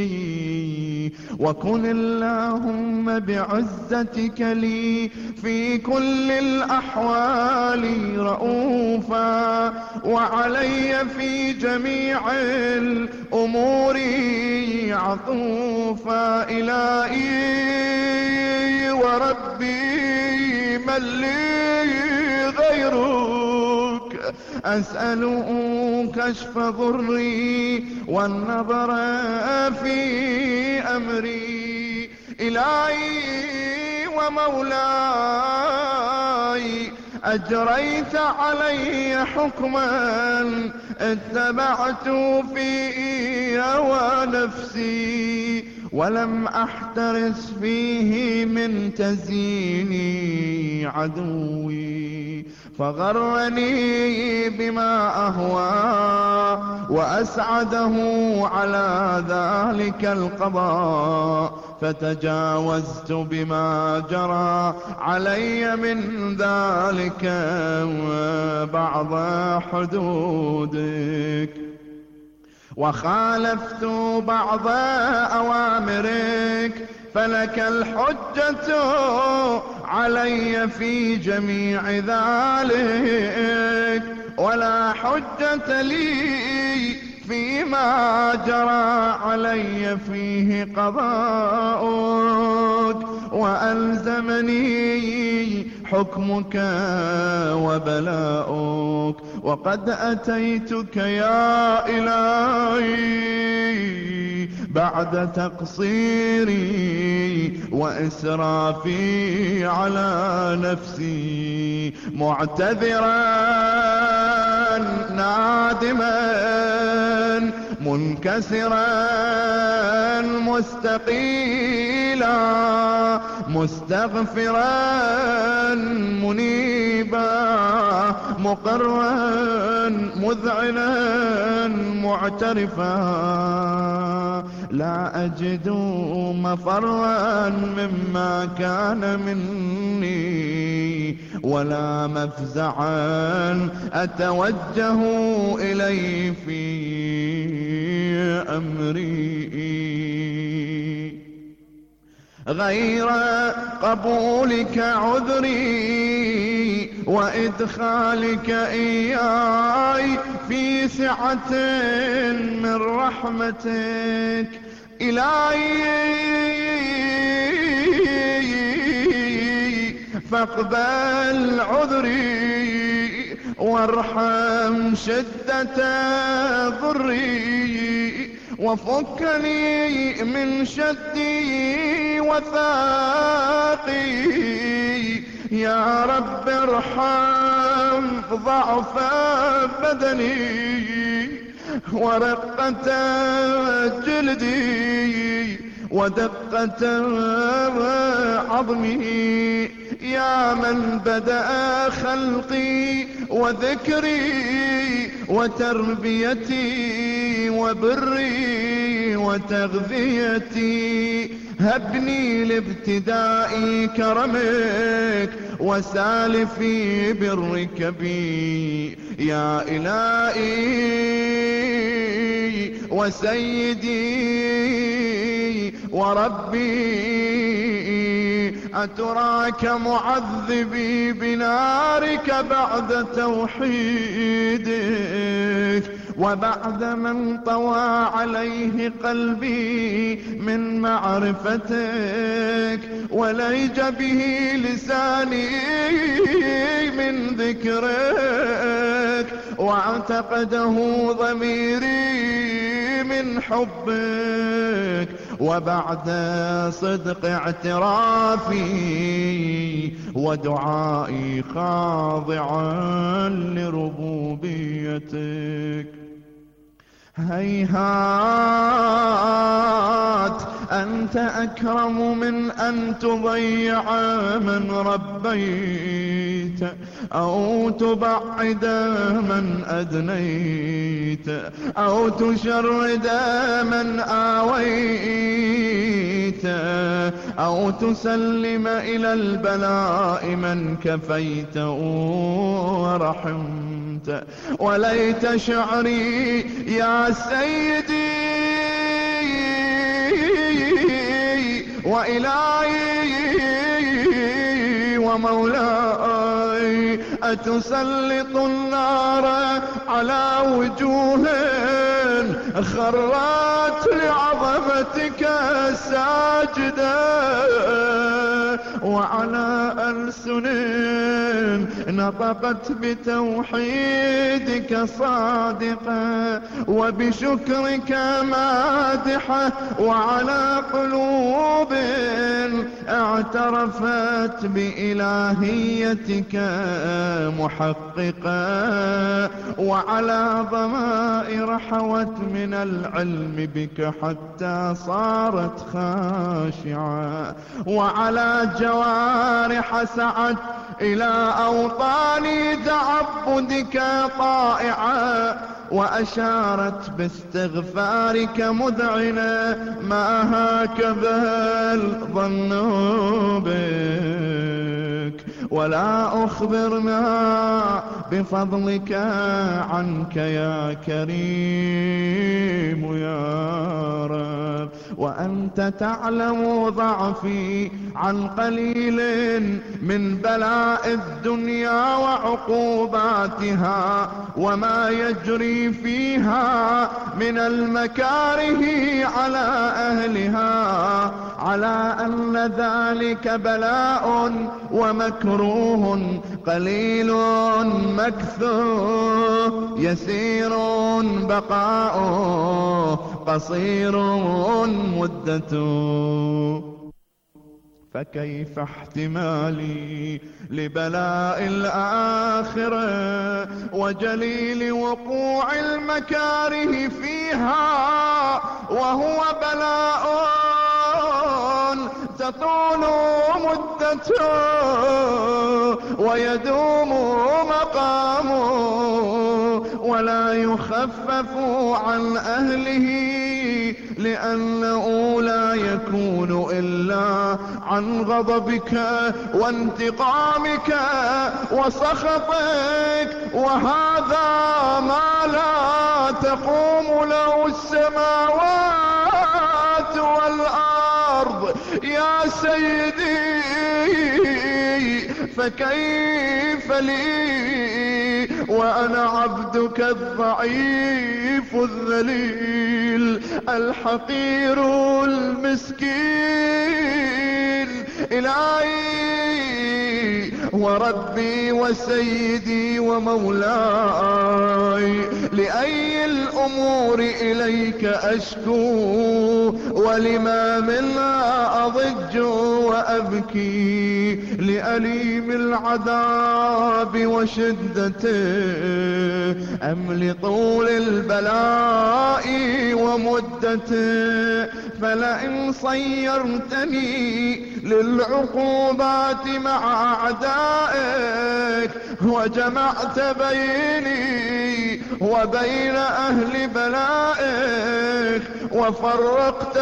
وكن اللهم بعزتك لي في كل الأحوال رؤوفا، وعلي في جميع الأمور عطوفا. إلهي وربي من لي غيرك، أسأل كشف ضري والنظر في أمري. إلهي ومولاي أجريت علي حكما اتبعت فيه هوى نفسي، ولم أحترس فيه من تزيين عدوي، فغرني بما أهوى وأسعده على ذلك القضاء، فتجاوزت بما جرى علي من ذلك بعض حدودك، وخالفت بعض أوامرك، فلك الحجة علي في جميع ذلك، ولا حجة لي فيما جرى علي فيه قضاؤك، وألزمني حكمك وبلاؤك. وقد أتيتك يا إلهي بعد تقصيري وإسرافي على نفسي، معتذرا نادما منكسرا مستقيلا مستغفرا منيبا مقرا مذعنا معترفا، لا أجد مفرا مما كان مني، ولا مفزعا أتوجه إليه في أمري، غير قبولك عذري وإدخالك إياي في سعة من رحمتك. إلهي فاقبل عذري وارحم شدة ضري، وفكني من شدي وثاقي. يا رب ارحم ضعف بدني ورقة جلدي ودقة عظمي، يا من بدأ خلقي وذكري وتربيتي وبري وتغذيتي. هبني لابتداء كرمك وسالفي برك بي، يا إلهي وسيدي وربي. أتراك معذبي بنارك بعد توحيدك وبعد من طوى عليه قلبي من معرفتك وليج به لساني من ذكرك واعتقده ضميري من حبك وبعد صدق اعترافي ودعائي خاضعا لربوبيتك هيهات أنت أكرم من أن تضيع من ربيت أو تبعد من أدنيت أو تشرد من آويت أو تسلم إلى البلاء من كفيت ورحمت وليت شعري يا سيدي وإلهي ومولاي أتسلط النار على وجوه خرت لعظمتك ساجدة وعلى ألسن نطقت بتوحيدك صادقة وبشكرك مادحة وعلى قلوب اعترفت بإلهيتك محققة وعلى ضمائر حوت من العلم بك حتى صارت خاشعة وعلى جوارح سعت إلى أوطان تعبدك طائعة وأشارت باستغفارك مذعنة ما هكذا الظن بك ولا أخبرنا بفضلك عنك يا كريم يا رب وأنت تعلم ضعفي عن قليل من بلاء الدنيا وعقوباتها وما يجري فيها من المكاره على أهلها على أن ذلك بلاء ومكروه قليل مكثور يسير بقاؤه قصير مدته فكيف احتمالي لبلاء الآخرة وجليل وقوع المكاره فيها وهو بلاء تطول مدته ويدوم مقامه ولا يخفف عن أهله لأنه لا يكون إلا عن غضبك وانتقامك وسخطك وهذا ما لا تقوم له السماوات والأرض يا سيدي فكيف لي وأنا عبدك الضعيف الذليل الحقير المسكين إلهي وربي وسيدي ومولاي لأي الأمور إليك أشكو ولما منها أضج وأبكي لأليم العذاب وشدته أم لطول البلاء ومدته فلئن صيرتني للعقوبات مع أعدائك وجمعت بيني وبين أهل بلائك وفرقت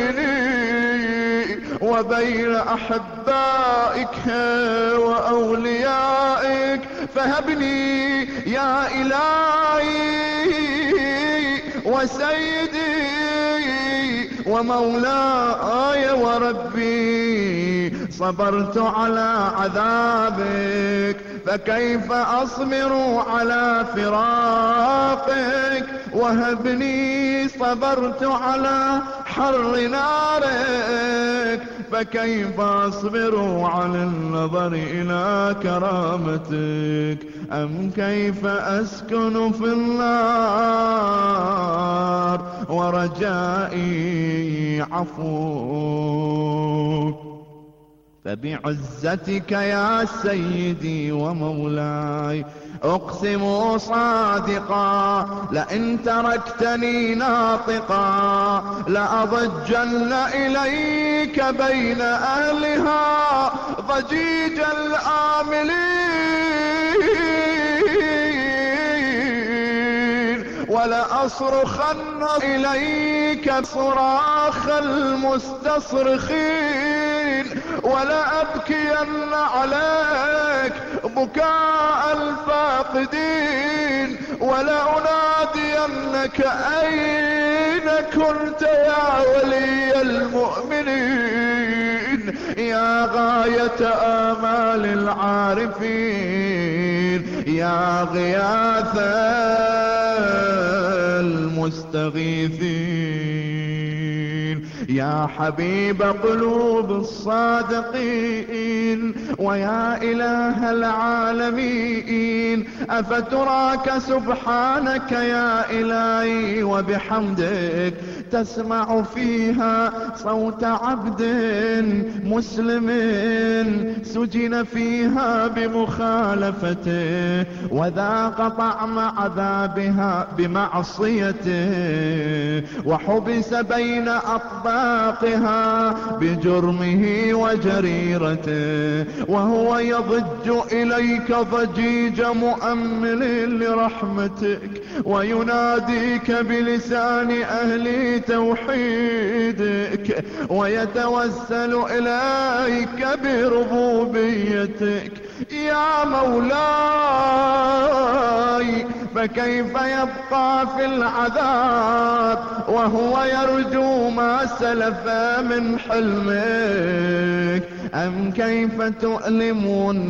بيني وبين أحبائك وأوليائك فهبني يا إلهي وسيدي ومولاي وربي صبرت على عذابك فكيف أصبر على فراقك وهبني صبرت على حر نارك فكيف أصبر على النظر إلى كرامتك أم كيف أسكن في النار ورجائي عفوك فبعزتك يا سيدي ومولاي أقسم صادقا لئن تركتني ناطقا لأضجن إليك بين أهلها ضجيج الآملين ولأصرخن إليك صراخ المستصرخين ولأبكين عليك بكاء الفاقدين ولأنادينك أين كنت يا ولي المؤمنين يا غاية آمال العارفين يا غياث المستغيثين يا حبيب قلوب الصادقين ويا إله العالمين أفتراك سبحانك يا إلهي وبحمدك تسمع فيها صوت عبد مسلم سجن فيها بمخالفته وذاق طعم عذابها بمعصيته وحبس بين أطباقها بجرمه وجريرته وهو يضج إليك ضجيج مؤمل لرحمتك ويناديك بلسان أهل توحيدك ويتوسل إليك بربوبيتك يا مولاي فكيف يبقى في العذاب وهو يرجو ما سلف من حلمك أم كيف تؤلم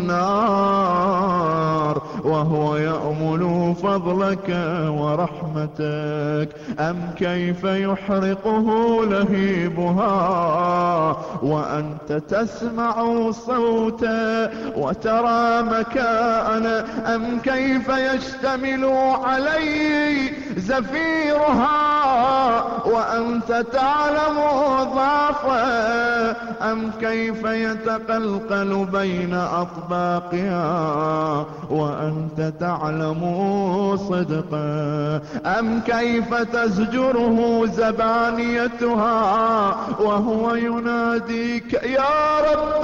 النار وهو يأمل فضلك ورحمتك أم كيف يحرقه لهيبها وأنت تسمع صوته وترى مكانه أم كيف يشتمل عليه زفيرها وأنت تعلم ضعفه أم كيف يتقلقل بين أطباقها وأنت تعلم صدقه أم كيف تزجره زبانيتها وهو يناديك يا رب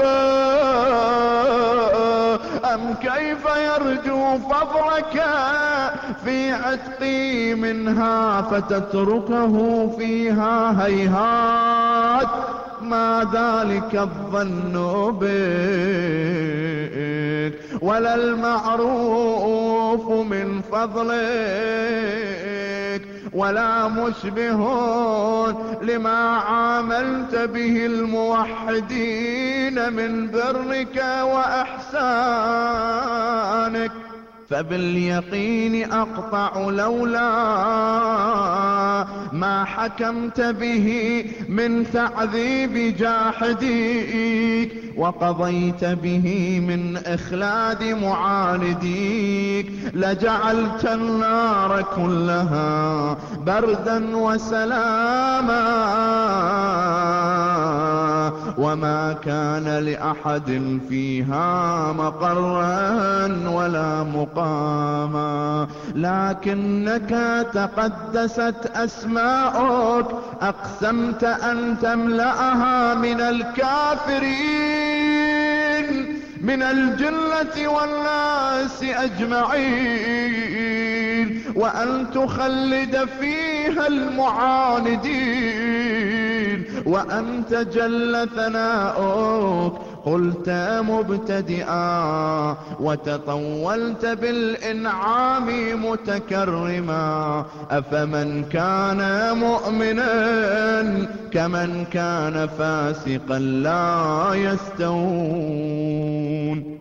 أم كيف يرجو فضلك في عتقي منها فتتركه فيها هيهات ما ذلك الظن بك ولا المعروف من فضلك ولا مشبه لما عاملت به الموحدين من برك وإحسانك فباليقين أقطع لولا ما حكمت به من تعذيب جاحديك وقضيت به من إخلاد معانديك لجعلت النار كلها بردا وسلاما وما كان لأحد فيها مقرا ولا مقاما لكنك تقدست أسماؤك أقسمت أن تملأها من الكافرين من الجنة والناس أجمعين وأن تخلد فيها المعاندين وأنت جل ثناؤك وقلت مبتدئا وتطولت بالإنعام متكرما أفمن كان مؤمنا كمن كان فاسقا لا يستوون.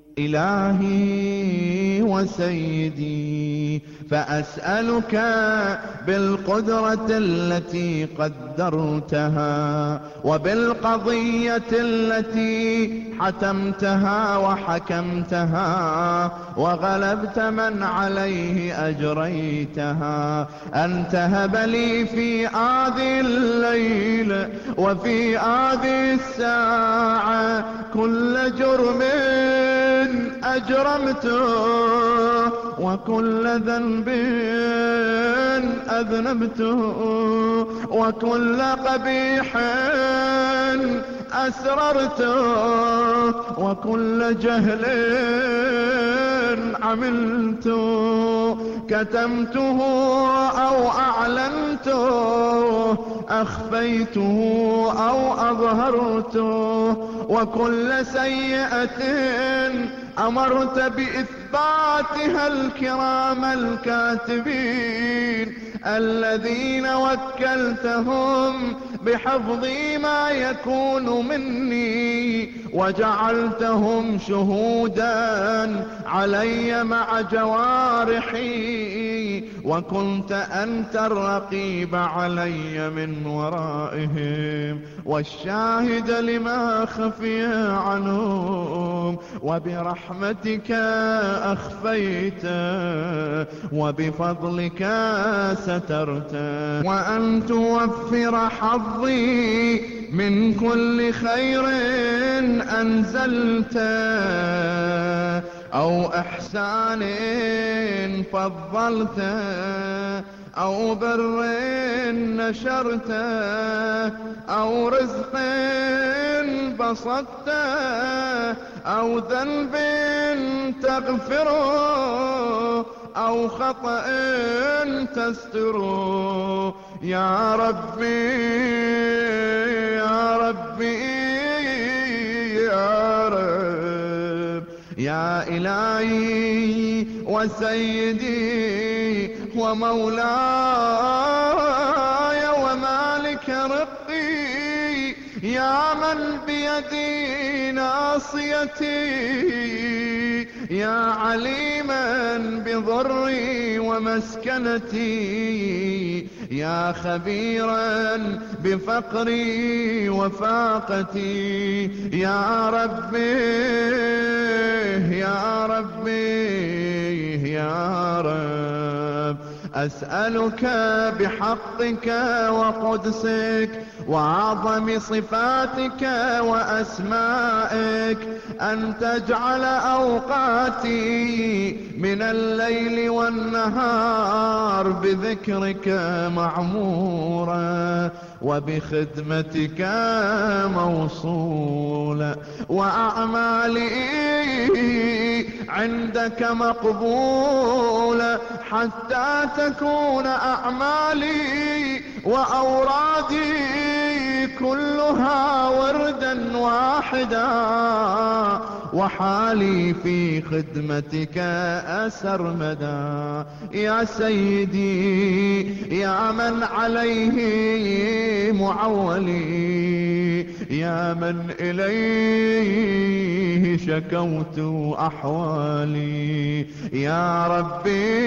إلهي وسيدي فأسألك بالقدرة التي قدرتها وبالقضية التي حتمتها وحكمتها وغلبت من عليه أجريتها أن تهب لي في هذه الليل وفي هذه الساعة كل جرم أجرمته وكل ذنب أذنبته وكل قبيح أسررته وكل جهل عملته كتمته أو أعلنته أخفيته أو أظهرته وكل سيئة أمرت بإثباتها الكرام الكاتبين الذين وكلتهم بحفظ ما يكون مني وجعلتهم شهودا علي مع جوارحي وكنت أنت الرقيب علي من ورائهم والشاهد لما خفي عنهم وبرحمتك أخفيت وبفضلك سترت وأن توفر حظي من كل خير أنزلت أو إحسان فضلت أو بر نشرت أو رزق بسطت أو ذنب تغفره أو خطأ تستره يا ربي يا ربي يا رب يا إلهي وسيدي ومولاي ومالك رقي يا من بيدي ناصيتي يا عليما بضري ومسكنتي يا خبيرا بفقري وفاقتي يا ربي يا ربي يا رب أسألك بحقك وقدسك وأعظم صفاتك وأسمائك أن تجعل أوقاتي من الليل والنهار بذكرك معمورة وبخدمتك موصولة وأعمالي عندك مقبولة حتى تكون أعمالي وأورادي كلها وردا واحدا وحالي في خدمتك أسرمدا يا سيدي يا من عليه معولي يا من إليه شكوت أحوالي يا ربي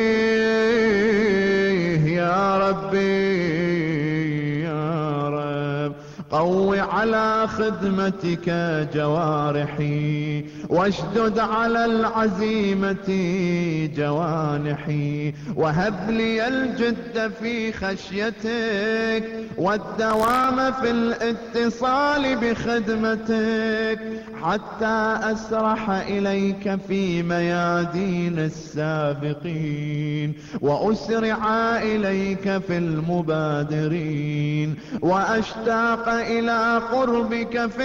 يا ربي يا رب قو على خدمتك جوارحي واشدد على العزيمة جوانحي وهب لي الجد في خشيتك والدوام في الاتصال بخدمتك حتى أسرح إليك في ميادين السابقين وأسرع إليك في المبادرين وأشتاق إلى قربك في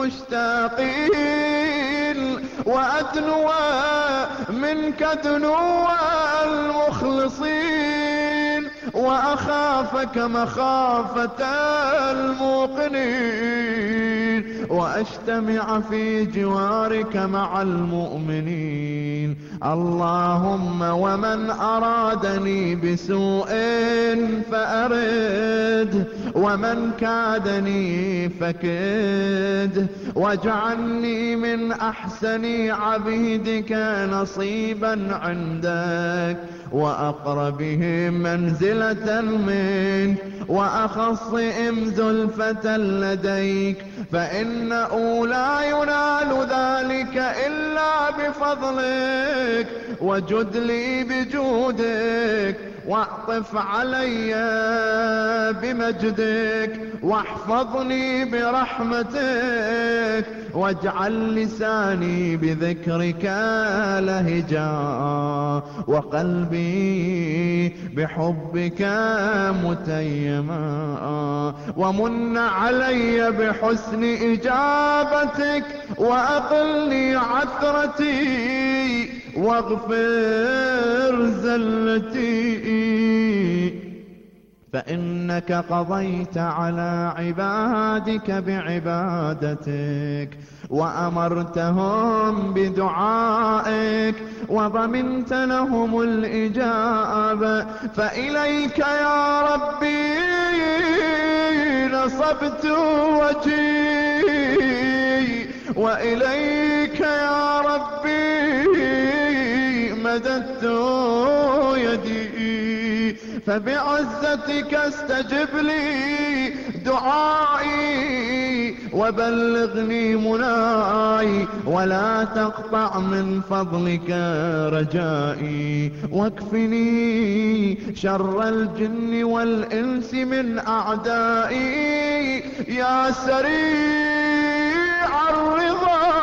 المشتاقين وأدنو منك دنو المخلصين وأخافك مخافة الموقنين وأجتمع في جوارك مع المؤمنين. اللهم ومن أرادني بسوء فأرد، ومن كادني فكد، واجعلني من أحسن عبيدك نصيبا عندك، وأقربهم منزلة منك، وأخصهم زلفة لديك، فإنه لا ينال ذلك إلا بفضلك. وجد لي بجودك، واعطف علي بمجدك، واحفظني برحمتك، واجعل لساني بذكرك لهجا، وقلبي بحبك متيما، ومن علي بحسن إجابتك، وأقلني عثرتي، واغفر زلتي، فإنك قضيت على عبادك بعبادتك، وأمرتهم بدعائك، وضمنت لهم الإجابة. فإليك يا ربي نصبت وجهي، وإليك يا ربي مددت يدي، فبعزتك استجب لي دعائي، وبلغني مناي، ولا تقطع من فضلك رجائي، واكفني شر الجن والإنس من أعدائي، يا سريع الرضا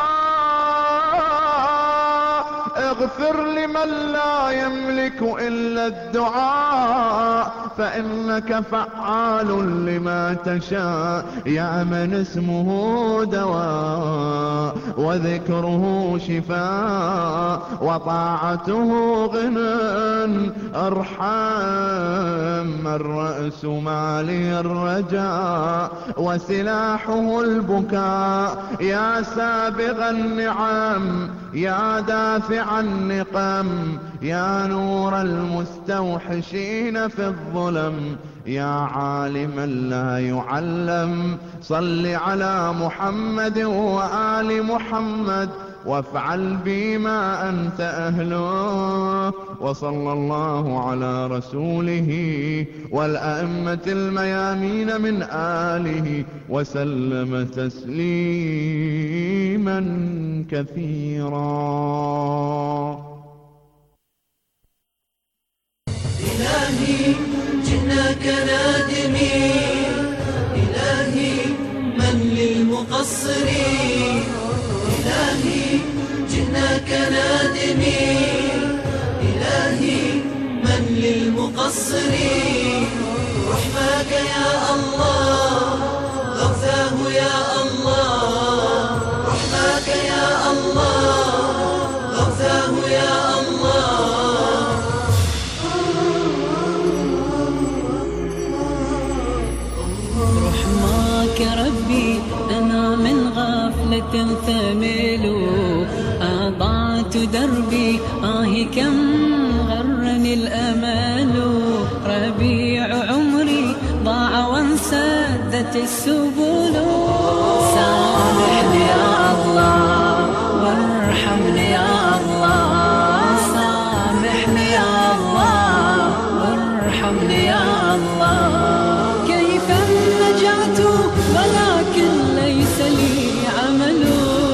اغفر لمن لا يملك إلا الدعاء، فإنك فعال لما تشاء، يا من اسمه دواء، وذكره شفاء، وطاعته غنى. ارحم الرأس مالي الرجاء، وسلاحه البكاء، يا سابغ النعم، يا دافع النقم، يا نور المستوحشين في الظلم، يا عالما لا يعلم. صل على محمد وآل محمد، وافعل بي ما أنت أهله. وصلى الله على رسوله والأئمة الميامين من آله، وسلم تسليما كثيرا. إلهي جئناك نادمين، إلهي من للمقصرين، إلهي جئناك نادمين، إلهي من للمقصرين. رحماك يا الله، غوثاه يا الله، رحماك يا الله، غوثاه يا الله. رحماك ربي أنا من غفلة ثمل، أضعت دربي كم غرني الأمل. ربيع عمري ضاع وانسدت السبل. سامحني يا الله وارحمني يا الله، سامحني يا الله وارحمني يا الله. كيف نجعت ولكن ليس لي عمل.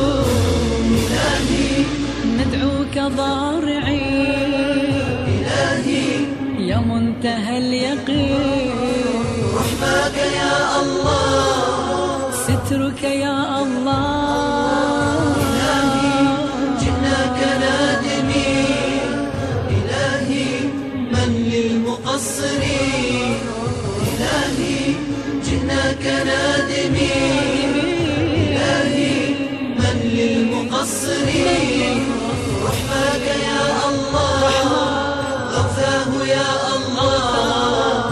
إلهي ندعوك ضارعين، إلهي يا منتهى اليقين. رحماك يا الله، سترك يا الله. إلهي جئناك نادمين، إلهي من للمقصرين، إلهي جئناك نادمين، إلهي من للمقصرين. رحماك يا الله، غوثاه يا الله،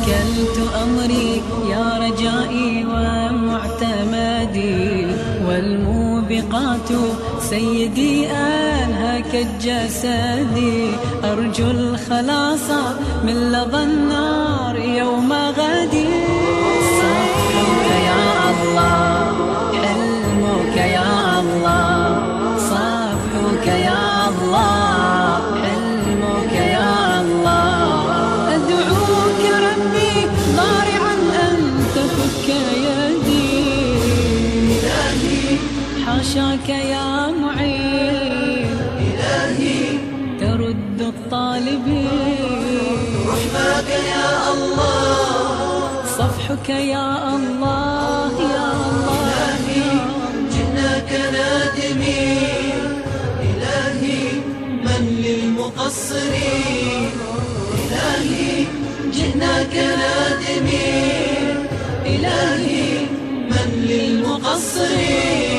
وكلت أمري يا رجائي ومعتمدي والموبقات سيدي أنهك الجسدي أرجو الخلاص من لظى النار يوم غدي صفحك يا الله حلمك يا الله صفحك يا الله حلمك يا الله أدعوك ربي ضارعا أن تفك يدي إلهي حاشاك يا معين إلهي ترد الطالبين رحمك يا الله صفحك يا الله يا الله إلهي جئناك نادمين إلهي من للمقصرين إلهي جئناك نادمين إلهي من للمقصرين